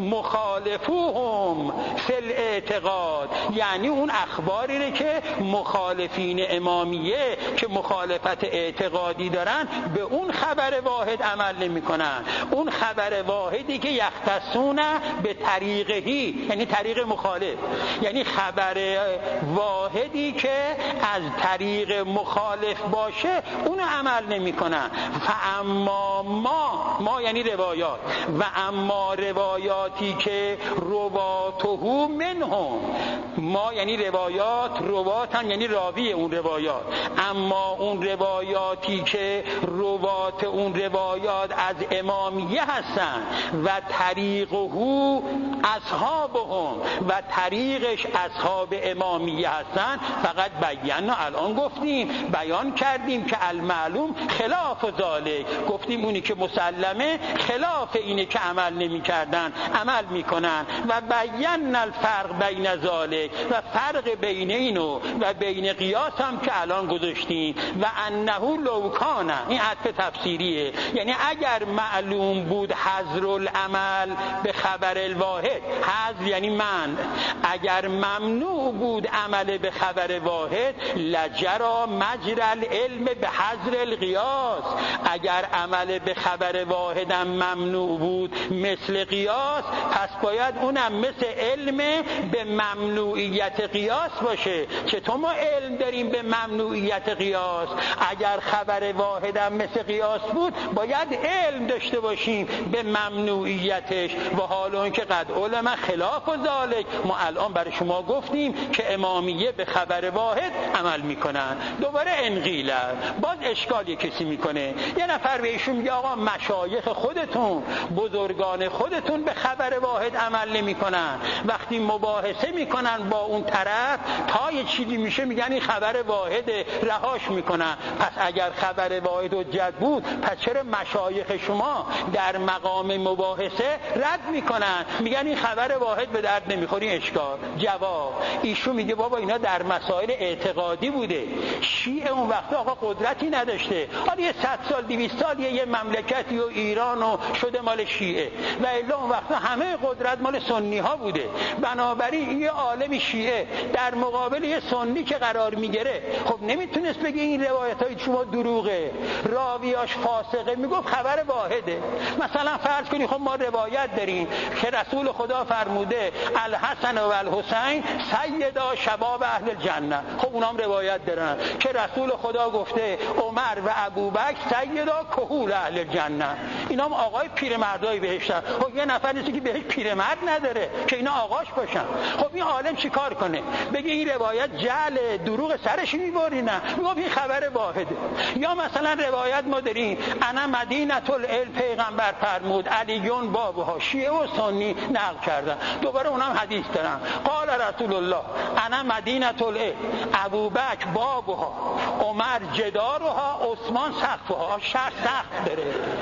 Speaker 2: مخالفوهم فی الاعتقاد، یعنی اون اخباری که مخالفین امامیه که مخالفت اعتقادی دارن به اون خبر واحد عمل نمیکنن. اون خبر واحدی که یختصون به طریقهی، یعنی طریق مخالف، یعنی خبر واحدی که از طریق مخالف باشه اونو عمل نمیکنن. فاما ما یعنی روایات، و اما روایاتی که رواتهو منهم، ما یعنی رواتن یعنی راوی اون روایات، اما اون روایاتی که روات اون روایات از امامیه هستن و طریقه اصحابهم و طریقش اصحاب امامیه هستن، فقط بیان الان گفتیم بیان کردیم که المعلوم خلاف ذالک، گفتیم اونی که مسلمه خلاف اینه که عمل نمی کردن عمل میکنن، و بیان الفرق بین ذالک، و فرق بین اینو و بین قیاس هم که الان گذاشتیم. و انه لو کان، این عطف تفسیریه، یعنی اگر معلوم بود حظر العمل به خبر الواحد، حظر یعنی من، اگر ممنوع بود عمل به خبر واحد لجرا مجرى العلم به حظر القیاس، اگر عمل به خبر واحدم ممنوع بود مثل قیاس، پس باید اونم مثل علم به ممنوعیت قیاس باشه. چطور ما علم داریم به ممنوعیت قیاس؟ اگر خبر واحدم مثل قیاس بود باید علم داشته باشیم به ممنوعیتش، و حال اون که قد علم خلاف ذالک، ما الان برای شما گفتیم که امامیه به خبر واحد عمل میکنن. دوباره انقیل باز اشکالی کسی میکنه، یه نفر به ایشون میگه آقا مشایخ خودتون بزرگان خودتون به خبر واحد عمل نمیکنن، وقتی مباحثه میکنن با اون طرف تا یه چیزی میشه میگن این خبر واحد رهاش میکنن. پس اگر خبر واحد حجت بود پس چرا مشایخ شما در مقام مباحثه رد میکنن، میگن این خبر واحد به درد نمیخوری؟ اشکال. جواب ایشون میگه بابا اینا در مسائل اعتقادی بوده، شیعه اون وقت آقا قدرتی نداشته، حالا یه 100 سال 200 سال یه مملکتی و ایران و شده مال شیعه، و الا اون وقت همه قدرت مال سنی ها بوده. بنابراین یه عالم شیعه در مقابل یه سنی که قرار میگیره، خب نمیتونست بگه این روایت های شما دروغه، راویاش فاسقه، میگفت خبر واحده. مثلا فرض کنی خب ما روایت داریم که رسول خدا فرموده الحسن و الحسین سیدا شباب اهل الجنه، خب اونام روایت دارن که رسول خدا گفته عمر و ابوبکر سیدا کهول اهل الجنه، اینام آقای پیرمردای بهشتن. خب یه نفر نیست که بهش پیرمرد نداره که اینا آقاش باشن. خب این عالم چی کار کنه؟ بگه این روایت جعل دروغ سرش میبری؟ نه، میگه این خبر واحده. یا مثلا روایت ما داریم انا مدینه العلم، پیغمبر فرمود علیون بابها، شیعه و سنی نقل کردن، دوباره اونم حدیث دارن، قال رسول الله انا مدینه العلم، ابوبکر بابها، عمر جدارها، عثمان سقفها. شهر سقف داره،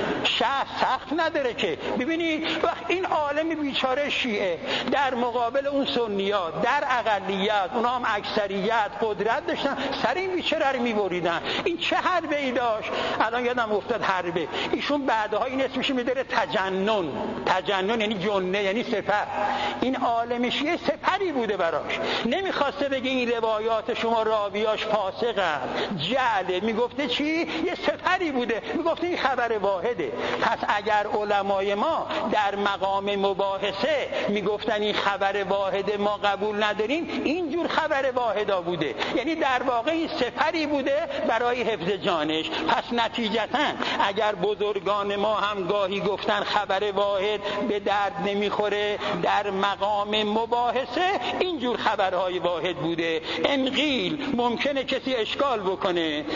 Speaker 2: شهر سقف نداره که. ببینی وقت این عالم بیچاره شیعه در مقابل اون سنیات در اقلیت، اونا هم اکثریت قدرت داشتن، سر این بیچاره در می‌بریدن. این چه حربه ای داشت؟ الان یادم افتاد حربه. ایشون بعدها این اسمش میذاره تجنن. تجنن یعنی جنه، یعنی سپر. این عالم شیعه سپری بوده براش. نمیخواسته بگه این روایات شما راویاش فاسقن، جعله. میگفته چی؟ یه سپری بوده. میگفته این خبر واحده. پس اگر علمای ما در مقام مباحثه میگفتن این خبر واحده ما قبول نداریم، اینجور خبر واحدا بوده. یعنی در واقع این سپری بوده برای حفظ جانش. پس نتیجتاً اگر بزرگان ما هم گاهی گفتن خبر واحد به درد نمیخوره، در مقام مباحثه اینجور خبرهای واحد بوده. انقیل ممکنه کسی اشکال بکنه.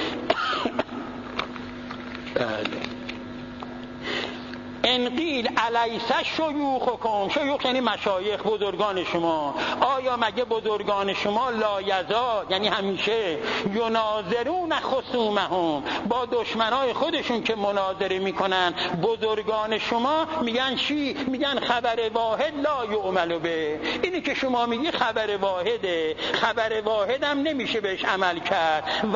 Speaker 2: انقیل علیس شیوخکم، شیوخ یعنی مشایخ، بزرگان شما. آیا مگه بزرگان شما لایزا یعنی همیشه یناظرون خصومهم، با دشمنای خودشون که مناظره میکنن، بزرگان شما میگن چی؟ میگن خبر واحد لا یعمل به. اینی که شما میگی خبر واحده، خبر واحد هم نمیشه بهش عمل کرد. و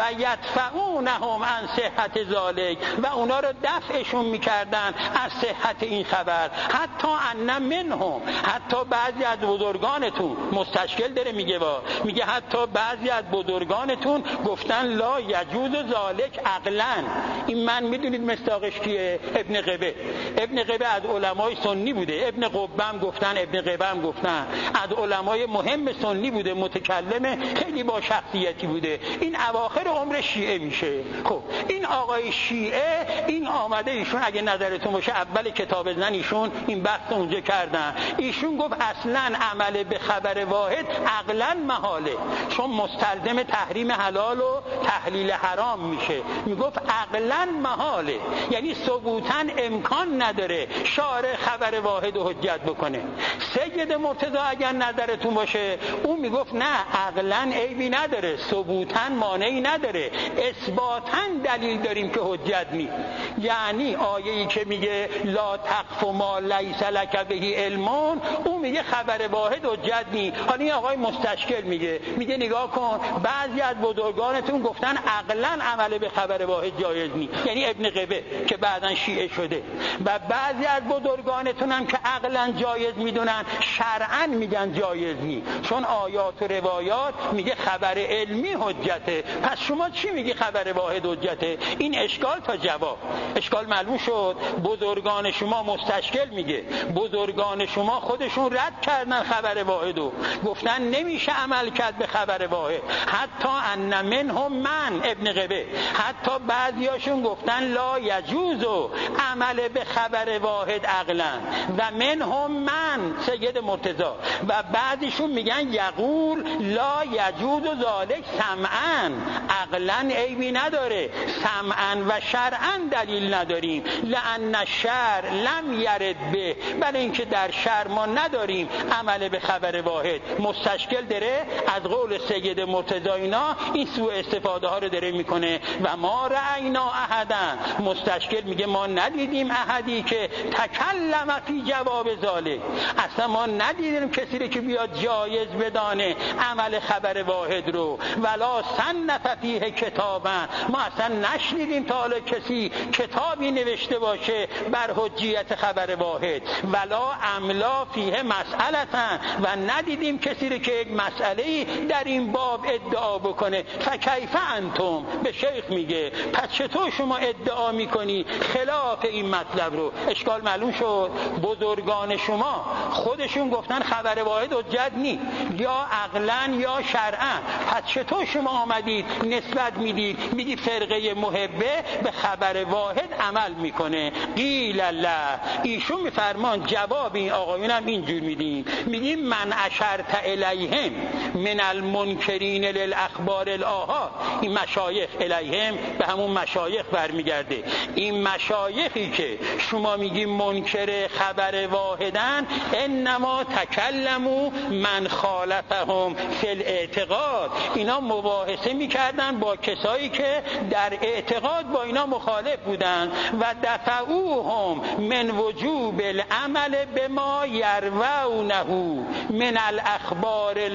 Speaker 2: یدفعونهم عن صحت ذالک، و اونا رو دفعشون میکردن از صحت این خبر. حتی ان منهم، حتی بعضی از بزرگانتون، مستشکل داره میگه حتی بعضی از بزرگانتون گفتن لا یجوز ذالک عقلا. این من میدونید مصداقش کیه؟ ابن قبه. ابن قبه از علمای سنی بوده. ابن قبه هم گفتن، ابن قبه هم گفتن از علمای مهم سنی بوده، متکلم خیلی با شخصیتی بوده. این اواخر عمر شیعه میشه. خب این آقای شیعه این آمده، ایشون اگه نظرتون باشه اول کتاب زن ایشون این بحث اونجا کردن. ایشون گفت اصلا عمل به خبر واحد عقلا محاله، چون مستلزم تحریم حلال و تحلیل حرام میشه. میگفت عقلا محاله، یعنی ثبوتا امکان نداره شارع خبر واحد و حجت بکنه. سید مرتضی اگر نظرتون باشه اون میگفت نه، عقلا عیبی نداره، ثبوتا مانعی نداره، اثباتا دلیل داریم که حجت نی. یعنی آیه‌ای که میگه لا تقف ما لیس لک به علم، اون میگه خبر واحد حجت نی. حالا این آقای مستشکل میگه نگاه کن، بعضی از بزرگانتون گفتن عقلا عمل به خبر واحد جایز نی، یعنی ابن قبه که بعداً شیعه شده، و بعضی از بزرگانتون هم که عقلا جایز میدونن شرعاً میگن جایز نی، چون آیات و روایات میگه خبر علمی حجته. پس شما چی میگی خبر واحد حجته؟ این اشکال تا جواب. اشکال معلوم شد. بزرگان شما مستشکل میگه بزرگان شما خودشون رد کردن خبر واحدو، گفتن نمیشه عمل کرد به خبر واحد. حتی ان منهم من ابن قبه، حتی بعضیاشون گفتن لا یجوز عمل به خبر واحد عقلا، و منهم من سید مرتضی، و بعضیشون میگن یقول لا یجوز ذالک سمعا، عقلا عیبی نداره، سمعا و شرعا دلیل نداریم. لأن الشرع لم یرد به، بل اینکه در شرع ما نداریم عمل به خبر واحد. مستشکل داره از قول سید مرتضی اینا این سوء استفاده ها رو داره میکنه. و ما رأینا احدا، مستشکل میگه ما ندیدیم احدی که تکلم فی جواب ذالک، اصلا ما ندیدیم کسی رو که بیاد جایز بدانه عمل خبر واحد رو. ولا صنف فیه کتابا، ما اصلا نشنیدیم تا حالا کسی کتابی نوشته باشه بر حجیت خبر واحد. ولا املا فیه مسئلتا، و ندیدیم کسی رو که یک مسئله در این باب ادعا بکنه. فکیف انتم، به شیخ میگه پس چطور شما ادعا میکنی خلاف این مطلب رو؟ اشکال معلوم شد. بزرگان شما خودشون گفتن خبر واحد حجت نی، یا عقلا یا شرعا، پس چطور شما آمدید نسبت میدید فرقه محبه به خبر واحد عمل میکنه؟ قیل الله، ایشون میفرمان جواب این آقایون هم اینجور میگیم من اشرت الیهم من المنکرین للاخبار الاحاد. این مشایخ الیهم به همون مشایخ برمیگرده. این مشایخی که شما میگیم منکر خبر واحدن، انما تکلموا من خالفهم فی الاعتقاد، اینا مباحثه میکردن با کسایی که در اعتقاد با اینا مخالف بودن. و دفعوهم من وجوب العمل بما یروونه من الاخبار المتضمنه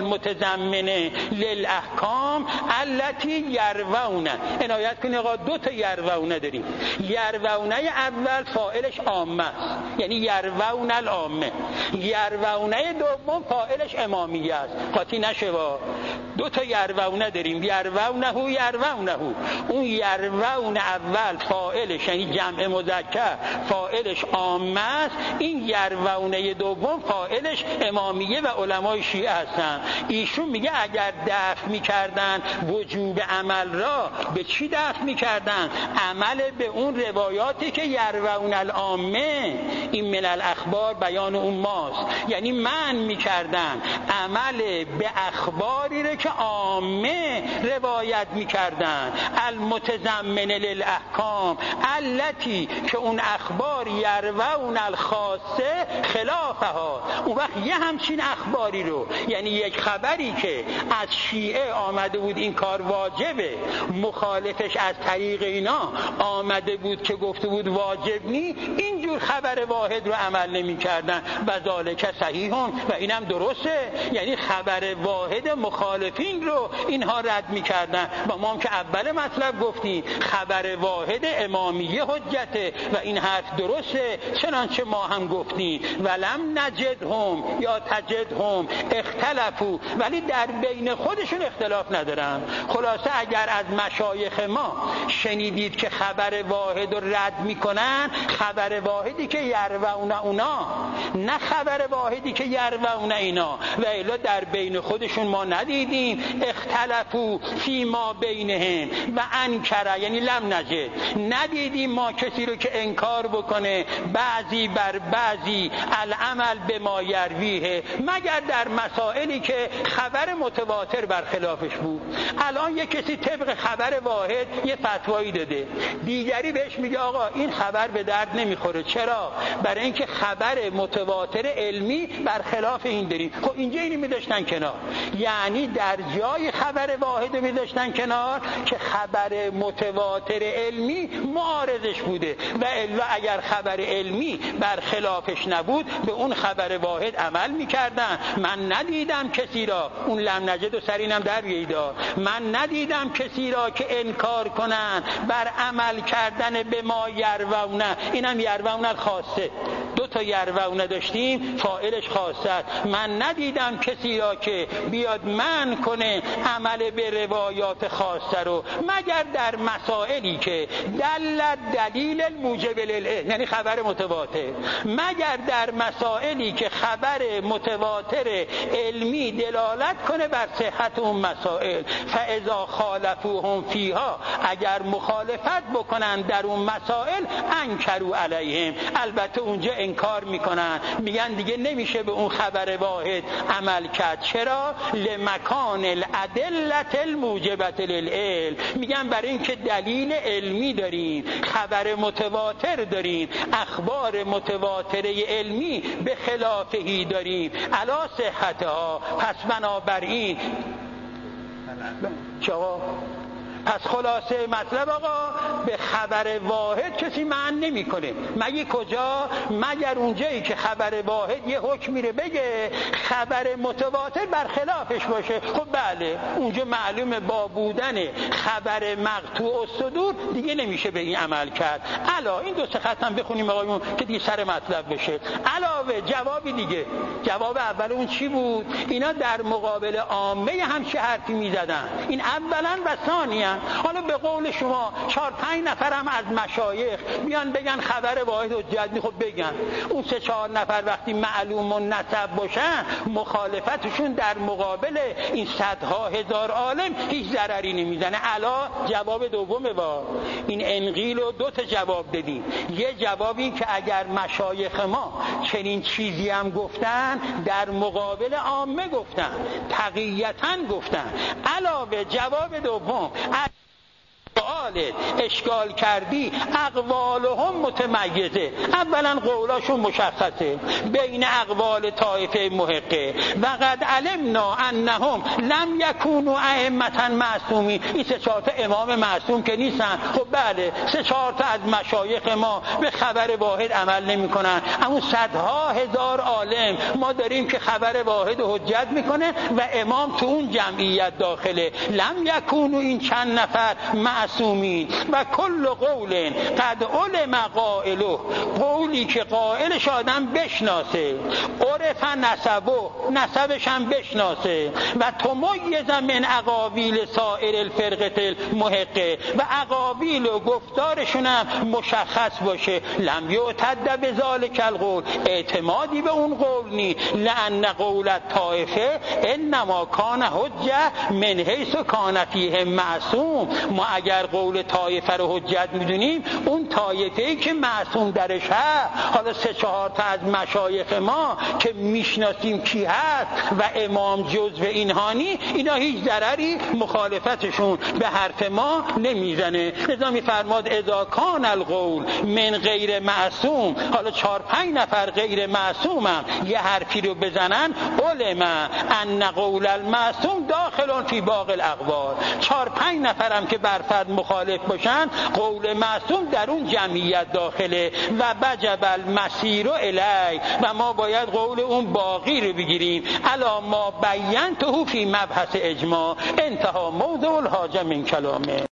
Speaker 2: المتضمنه للاحکام التي یروون. عنایت کنید آقا دو تا یروون داریم. یروونه اول فاعلش عامه است، یعنی یروون العامه. یروونه دوم فاعلش امامیه است. قاطی نشه با دو تا یروونه داریم. یرونه اون یرون اول فاعلش یعنی جمع مذکر فاعلش عامه است، این یرونه دوم فاعلش امامیه و علمای شیعه هستن. ایشون میگه اگر دفع میکردن وجوب عمل را به چی دفع میکردن؟ عمل به اون روایاتی که یرون العامه، این من الاخبار بیان اون ماست، یعنی من میکردن عمل به اخباری رو که عامه روایت میکردن، المتضمنه للاحکام التی که اون اخبار یرون الخاصه خلافها. اون وقت یه همچین اخباری رو، یعنی یک خبری که از شیعه آمده بود این کار واجبه، مخالفش از طریق اینا آمده بود که گفته بود واجب نی، اینجور خبر واحد رو عمل نمی کردن. و ذالک صحیحون، و اینم درسته، یعنی خبر واحد مخالفین رو اینها رد می کردن. و ما هم که اول مطلب گفتیم خبر واحد امامیه حجته و این حرف درسته، چنانچه ما هم گفتیم ولم نجدهم یا تجدهم اختلفوا، ولی در بین خودشون اختلاف ندارن. خلاصه اگر از مشایخ ما شنیدید که خبر واحد رو رد میکنن، خبر واحدی که یروون اونا، نه خبر واحدی که یروون اینا، و الا در بین خودشون ما ندیدیم. اختلفوا فی ما بینهم و انکر، یعنی لم نجد، ندیدیم ما کسی رو که انکار بکنه بعضی بر بعضی العمل به ما یرویه، مگر در مسائلی که خبر متواتر برخلافش بود. الان یک کسی طبق خبر واحد یه فتوایی داده، دیگری بهش میگه آقا این خبر به درد نمیخوره. چرا؟ برای اینکه خبر متواتر علمی برخلاف این داریم. خب اینجا اینو میذاشتن کنار، یعنی در جای خبر واحد میذاشتن کنار که خبر متواتر علمی معارضش بوده، و الا اگر خبر علمی برخلافش نبود به اون خبر واحد عمل میکردن. من ندیدم کسی را، اون لم نجد و سرینم در بیدا، من ندیدم کسی را که انکار کنن بر عمل کردن به ما یروونه. اینم یروونه خاصه، دو تا یروونه داشتیم فاعلش خاصه. من ندیدم کسی را که بیاد من کنه عمل به روایات خاصه رو، مگر در مسائلی که دلیل الموجب للعلم، یعنی خبر متواتر، مگر در مسائلی که خبر متواتر علمی دلالت کنه بر صحت اون مسائل. فاذا خالفوهم فیها، اگر مخالفت بکنن در اون مسائل، انکروا علیهم، البته اونجا انکار میکنن، میگن دیگه نمیشه به اون خبر واحد عمل کرد. چرا؟ لمکان الادله الموجبه للعلم، میگن برای اینکه دلیل علمی داریم، خبر متواتر داریم، اخبار متواتره علمی به خلافهی داریم علی صحتها، پس بنابراین چرا؟ پس خلاصه مطلب آقا به خبر واحد کسی معنی نمیکنه، مگه کجا؟ مگر اونجایی که خبر واحد یه حکمی رو بگه خبر متواتر برخلافش باشه. خب بله، اونجا معلومه با بودن خبر مقطوع الصدور دیگه نمیشه به این عمل کرد. علاوه این دو سه خط هم بخونیم آقایون که دیگه سر مطلب بشه. علاوه جوابی دیگه، جواب اول اون چی بود؟ اینا در مقابل عامه همچه حرفی میزدن، این اولا و ثانیا. حالا به قول شما 4-5 نفر هم از مشایخ بیان بگن خبر واحد حجت نی، خب بگن. اون 3-4 نفر وقتی معلوم و نسب باشن، مخالفتشون در مقابل این صدها هزار عالم هیچ ضرری نمیزنه. علا جواب دومه. با این انقیل و 2 تا جواب دادیم. یه جوابی که اگر مشایخ ما چنین چیزی هم گفتن، در مقابل عامه گفتن، تقییتاً گفتن. علاوه جواب دوم خالد اشکال کردی اقوالهم متمیزه، اولا قولاشون مشخصه بین اقوال طایفه محقه. و قد علمنا انهم لم یکونوا ائمة معصومین، این 3-4 تا امام معصوم که نیستن. خب بله 3-4 تا از مشایخ ما به خبر واحد عمل نمیکنن، اما صدها هزار عالم ما داریم که خبر واحد حجت میکنه و امام تو اون جمعیت داخله. لم یکونوا، این چند نفر معصومین. و کل قول قد علم قائله، قولی که قائلش آدم بشناسه، عرف نسبه، نسبش هم بشناسه، و تمیز من اقاویل سائر الفرقه المحقه، و اقاویل و گفتارشون هم مشخص باشه. لم یعتد بذلک القول، اعتمادی به اون قول نی. لان قول الطائفه انما کان حجه من حیث کان فیه معصوم، ما اگر قول طائفه رو حجت میدونیم اون طایفه‌ای که معصوم درش هست. حالا 3-4 تا از مشایخ ما که میشناسیم کی هست و امام جزو اینها نی، اینا هیچ ضرری مخالفتشون به حرف ما نمیزنه. لذا میفرماد اذا کان القول من غیر معصوم، حالا 4-5 نفر غیر معصومم یه حرفی رو بزنن، علم ان قول المعصوم داخل فی باقی الاقوال. 4-5 نفرم که بر فرد مخالف باشن، قول معصوم در اون جمعیت داخله. و بجب المسیر الی، و ما باید قول اون باقی رو بگیریم. الا ما بینته فی مبحث اجماع، انتها موضوع الحاجه من کلامه.